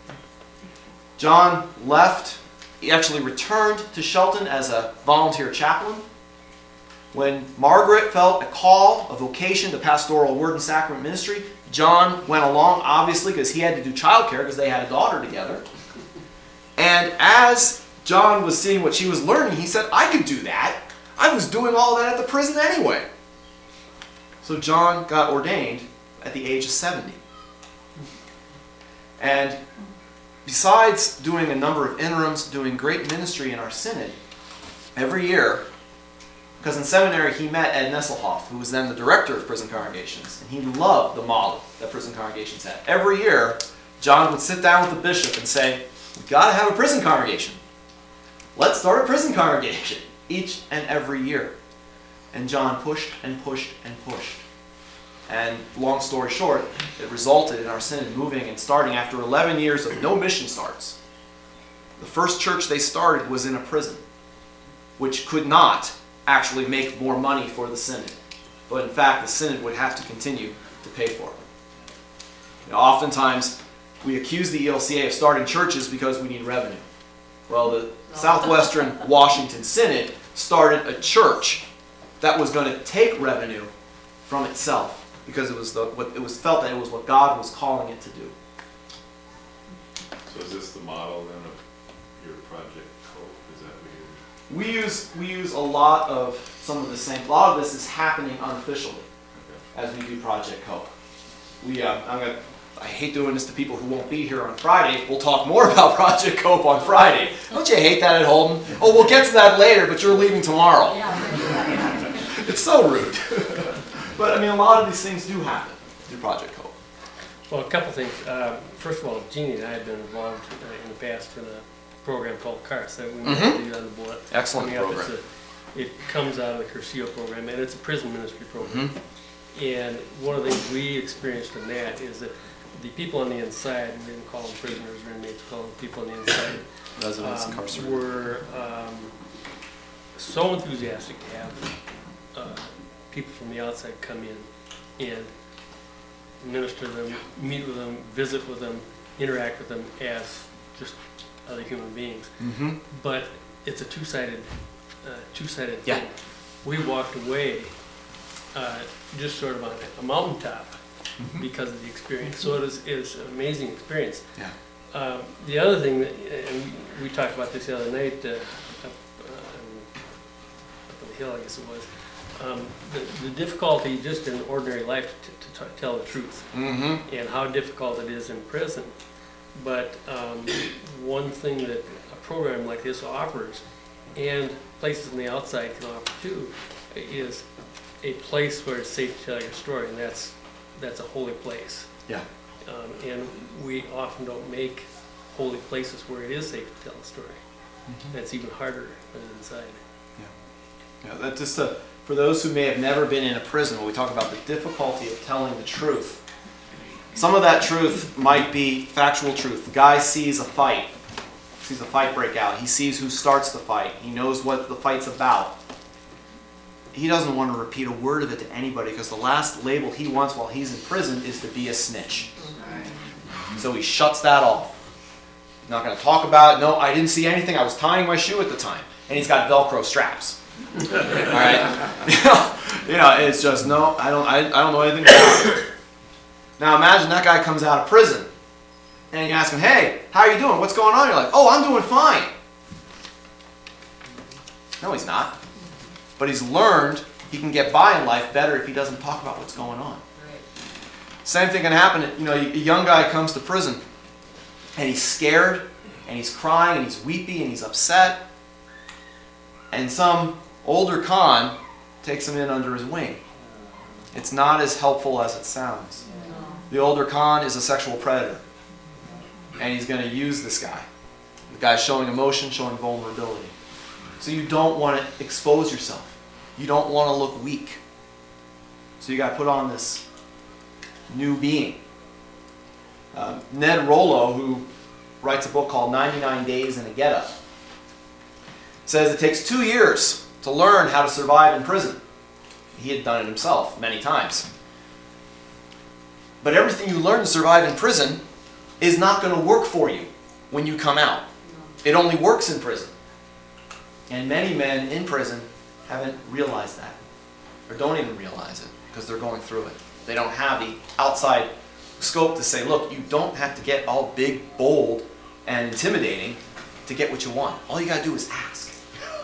John left. He actually returned to Shelton as a volunteer chaplain. When Margaret felt a call, a vocation to pastoral word and sacrament ministry, John went along, obviously, because he had to do childcare because they had a daughter together. And as John was seeing what she was learning, he said, I could do that. I was doing all that at the prison anyway. So John got ordained at the age of seventy. And besides doing a number of interims, doing great ministry in our synod, every year, because in seminary he met Ed Nesselhoff, who was then the director of prison congregations, and he loved the model that prison congregations had. Every year, John would sit down with the bishop and say, we've got to have a prison congregation. Let's start a prison congregation each and every year. And John pushed and pushed and pushed. And long story short, it resulted in our synod moving and starting after eleven years of no mission starts. The first church they started was in a prison, which could not actually make more money for the synod. But in fact, the synod would have to continue to pay for it. You know, oftentimes, we accuse the E L C A of starting churches because we need revenue. Well, the Southwestern Washington Synod started a church that was going to take revenue from itself because it was the what it was felt that it was what God was calling it to do. So is this the model then of your Project Cope? Is that what We use we use a lot of some of the same. A lot of this is happening unofficially you're... as we do Project Cope. We uh, I'm gonna. I hate doing this to people who won't be here on Friday. We'll talk more about Project Cope on Friday. Don't you hate that at Holden? Oh, we'll get to that later, but you're leaving tomorrow. It's so rude. But I mean, a lot of these things do happen through Project Cope. Well, a couple things. Uh, first of all, Jeannie and I have been involved uh, in the past with a program called CARS that we Mhm. do on the board. Excellent Coming up, program. it's a- It comes out of the Curcio program, and it's a prison ministry program. Mhm. And one of the things we experienced in that is that the people on the inside, we didn't call them prisoners or inmates, we call them people on the inside, Residents um, incarcerated. were um, so enthusiastic to have uh, people from the outside come in and minister to them, meet with them, visit with them, interact with them as just other human beings. Mm-hmm. But it's a two-sided, uh, two-sided Yeah. thing. We walked away uh, just sort of on a mountaintop Mhm. because of the experience. So it is, it is an amazing experience. Yeah. Um, the other thing, that, and we talked about this the other night, uh, up, um, up on the hill, I guess it was, um, the, the difficulty just in ordinary life to, to t- tell the truth, Mm-hmm. and how difficult it is in prison. But um, one thing that a program like this offers, and places on the outside can offer too, is a place where it's safe to tell your story, and that's that's a holy place. Yeah. Um, and we often don't make holy places where it is safe to tell a story. Mm-hmm. That's even harder than inside. Yeah, that just uh, for those who may have never been in a prison, when we talk about the difficulty of telling the truth, some of that truth might be factual truth. The guy sees a fight, sees a fight break out. He sees who starts the fight. He knows what the fight's about. He doesn't want to repeat a word of it to anybody because the last label he wants while he's in prison is to be a snitch. So he shuts that off. He's not going to talk about it. No, I didn't see anything. I was tying my shoe at the time. And he's got Velcro straps. All right? You know, you know, it's just, no, I don't, I, I don't know anything about it. Now imagine that guy comes out of prison and you ask him, hey, how are you doing? What's going on? You're like, oh, I'm doing fine. No, he's not. But he's learned he can get by in life better if he doesn't talk about what's going on. Same thing can happen. You know, a young guy comes to prison and he's scared and he's crying and he's weepy and he's upset. And some older con takes him in under his wing. It's not as helpful as it sounds. The older con is a sexual predator. And he's going to use this guy. The guy's showing emotion, showing vulnerability. So you don't want to expose yourself. You don't want to look weak. So you got to put on this new being. Uh, Ned Rollo, who writes a book called ninety-nine days in a Get-Up, says it takes two years to learn how to survive in prison. He had done it himself many times. But everything you learn to survive in prison is not going to work for you when you come out. It only works in prison. And many men in prison haven't realized that, or don't even realize it, because they're going through it. They don't have the outside scope to say, look, you don't have to get all big, bold, and intimidating to get what you want. All you got to do is ask.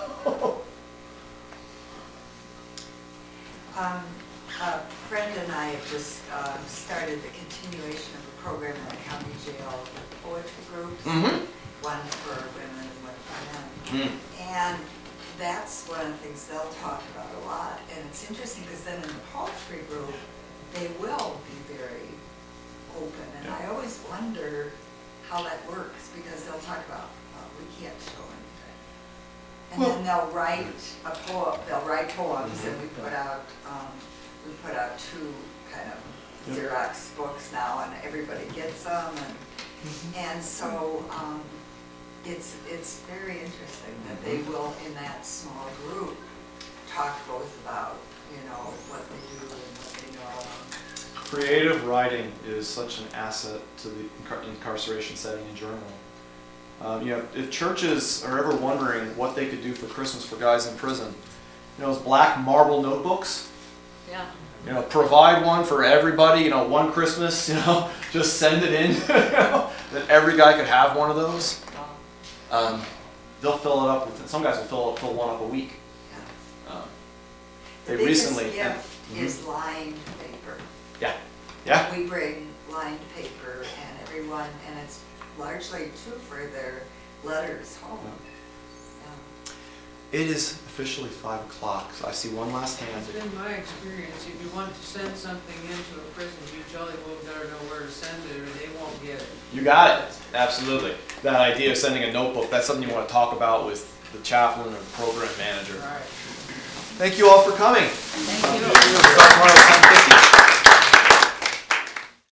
Um, a friend and I have just uh, started the continuation of a program in the county jail with poetry groups, Mm-hmm. one for women and one for men. Mm. And that's one of the things they'll talk about a lot. And it's interesting because then in the poetry group, they will be very open. And I always wonder how that works because they'll talk about, uh, we can't show anything. And Well- then they'll write a poem, they'll write poems and we put out, um, we put out two kind of Xerox books now and everybody gets them. And, and so, um, It's, it's very interesting that they will, in that small group, talk both about, you know, what they do and what they know. Creative writing is such an asset to the incar- incarceration setting in general. Um, you know, if churches are ever wondering what they could do for Christmas for guys in prison, you know, those black marble notebooks, Yeah. you know, provide one for everybody, you know, one Christmas, you know, just send it in, you know, that every guy could have one of those. Um, they'll fill it up with, some guys will fill, fill one up a week. Yeah. Um, The they recently, biggest gift Mhm. is lined paper. yeah, yeah, We bring lined paper and everyone, and it's largely too for their letters home. Yeah. it is officially five o'clock, so I see one last hand. It's been my experience, if you want to send something into a prison, you jolly well better know where to send it or they won't get it. You got it, absolutely. That idea of sending a notebook, that's something you want to talk about with the chaplain or the program manager. Right. Thank you all for coming. Thank you. Start tomorrow at ten fifty.